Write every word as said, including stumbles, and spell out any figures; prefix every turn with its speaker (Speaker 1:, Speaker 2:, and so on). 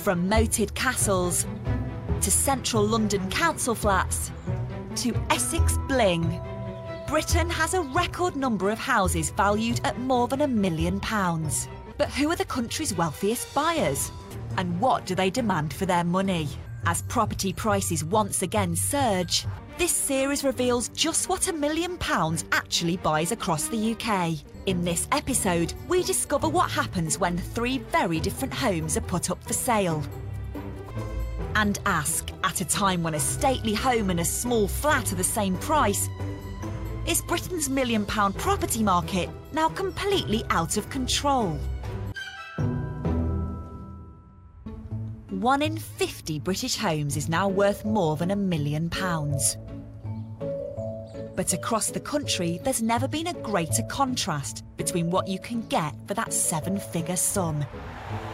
Speaker 1: From moated castles, to central London council flats, to Essex bling, Britain has a record number of houses valued at more than a million pounds. But who are the country's wealthiest buyers? And what do they demand for their money? As property prices once again surge, this series reveals just what a million pounds actually buys across the U K. In this episode, we discover what happens when three very different homes are put up for sale. And ask, at a time when a stately home and a small flat are the same price, is Britain's million pound property market now completely out of control? One in fifty British homes is now worth more than a million pounds. But across the country, there's never been a greater contrast between what you can get for that seven-figure sum.